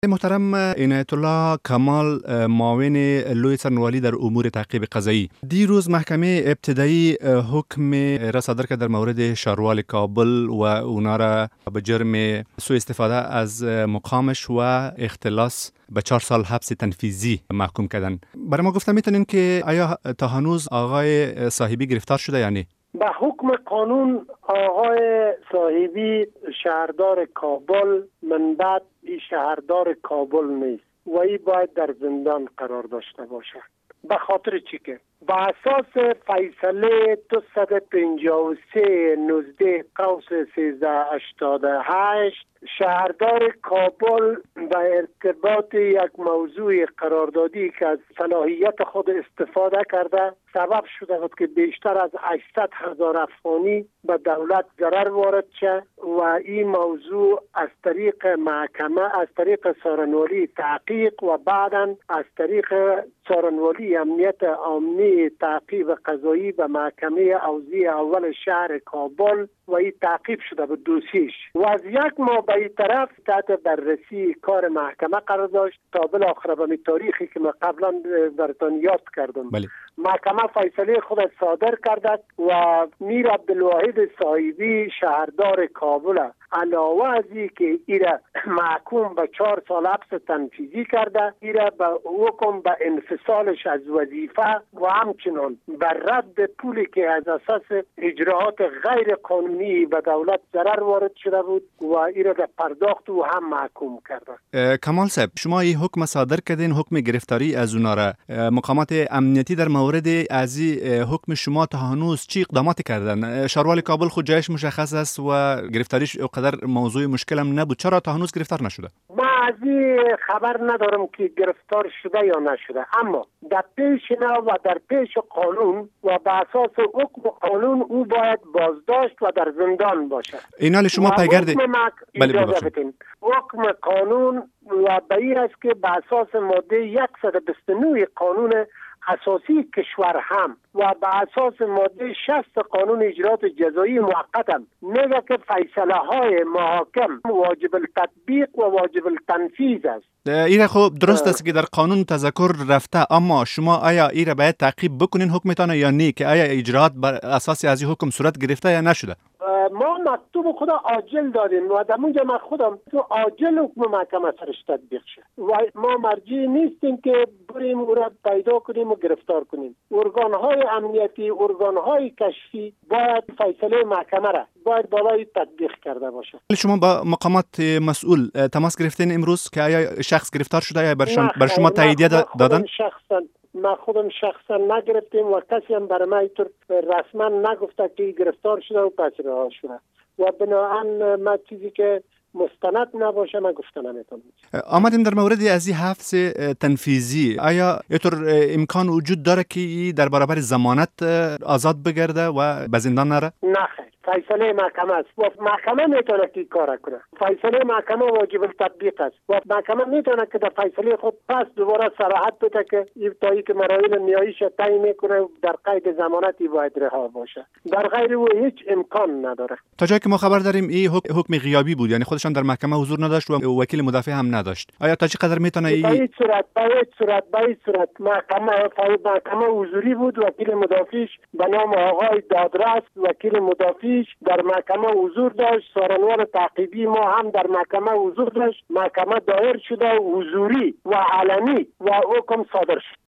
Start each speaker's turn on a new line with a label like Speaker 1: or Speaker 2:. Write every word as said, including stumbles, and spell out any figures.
Speaker 1: محترم عنایت الله کمال، معاون لوی سرنوالی در امور تعقیب قضایی، دیروز محکمه ابتدایی حکم را صادر کرد در مورد شهروال کابل و اونا را به جرم سوء استفاده از مقامش و اختلاس به چهار سال حبس تنفیذی محکوم کردن. برای ما گفتن میتونین که آیا تا هنوز آقای صاحبی گرفتار شده یعنی؟
Speaker 2: به حکم قانون آقای صاحبی شهردار کابل من بعد این شهردار کابل نیست و این باید در زندان قرار داشته باشه. به خاطر چی که با اساس فیصله دویست و پنجاه و سه نوزده قوس سیزده هشتاد و هشت شهردار کابل به ارتباط یک موضوع قراردادی که از صلاحیت خود استفاده کرده سبب شده بود که بیشتر از هشتصد هزار افغانی به دولت ضرر وارد شد و این موضوع از طریق محکمه از طریق سارنوالی تحقیق و بعدا از طریق سارنوالی امنیت عاملی تعقیب قضایی به محکمه اوضیع اول شهر کابل و این تعقیب شده به دوسیش و از یک ماه به این طرف تحت بررسی کار محکمه قرار داشت تا بالاخره به تاریخی که من قبلا براتون یاد کردم.
Speaker 1: بله.
Speaker 2: محکمه فیصله خود صادر کرده و میر عبدالواحد صاحبی شهردار کابل علاوه از این که ایره محکوم به چهار سال حبس تنفیذی کرده، ایره به حکم به انفصالش از وظیفه و همچنان به رد پولی که از اساس اجراعات غیر قانونی به دولت ضرر وارد شده بود و ایره به پرداخت و هم محکوم کرده.
Speaker 1: کمال صاحب، شما این حکم صادر کردین، حکم گرفتاری از اونا را. مقامات امنیتی در مورد از حکم شما تا هنوز چی اقداماتی کردن؟ شهروال کابل خود جایش مشخص است و گرفتاریش قدر موضوع مشکلم نبود، چرا تا هنوز گرفتار نشده؟
Speaker 2: ما از این خبر ندارم که گرفتار شده یا نشده، اما در پیش نه و در پیش قانون و به اساس حکم قانون او باید بازداشت و در زندان باشه.
Speaker 1: اینال شما پیگرد
Speaker 2: بله ببخشید حکم قانون و به این است که به اساس ماده صد و بیست و نه قانون اساسی کشور هم و به اساس ماده شصت قانون اجرات جزایی موقت هم میگه که فیصله های محاکم واجب التطبیق و واجب التنفیذ است.
Speaker 1: ایره خب درست است که در قانون تذکر رفته، اما شما آیا ایره باید تعقیب بکنین حکمتان یا نه که آیا اجرات بر اساس از این حکم صورت گرفته یا نشده؟
Speaker 2: ما مکتوب خدا عاجل دادیم و در اونجا ما خودم تو عاجل حکم محکمه سرش تطبیق شد و ما مرجع نیستیم که بریم او را پیدا کنیم و گرفتار کنیم. ارگان‌های امنیتی، ارگان‌های کشفی باید فیصله محکمه را باید بالای تطبیق کرده باشه.
Speaker 1: شما با مقامات مسئول تماس گرفتین امروز که آیا شخص گرفتار شده یا بر شما تاییدیه دادن؟
Speaker 2: شخصا ما خودم شخصا نگرفتیم و کسی هم برای ما اینطور رسما نگفته که گرفتار شده و پس رها شده و بنابراین ما چیزی که مستند نباشه من گفته نمیتونم.
Speaker 1: آمدیم در مورد از این حبس تنفیذی، آیا اینطور امکان وجود داره که در برابر ضمانت آزاد بگرده و به زندان نره؟
Speaker 2: نه خیر، فیصله محکمه است و محکمه میتونه که کار کنه. فیصله محکمه واجب التطبیق است و محکمه میتونه که در فیصله خود پس دوباره صراحت بده که این تایی که مراحل نیاییش تعیین میکنه در قید ضمانتی باید رها باشه. در غیر او هیچ امکان نداره.
Speaker 1: تا جایی که ما خبر داریم این حکم غیابی بود، یعنی خودشان در محکمه حضور نداشت و وکیل مدافع هم نداشت. آیا تا چه قدر میتونه این
Speaker 2: به هیچ صورت به هیچ صورت به هیچ صورت محکمه محکمه حضوری بود، وکیل مدافعش به نام آقای دادرس وکیل مدافعش در محکمه حضور داشت، سارنوال تعقیبی ما هم در محکمه حضور داشت. محکمه دایر شده حضوری و علنی و حکم صادر شد.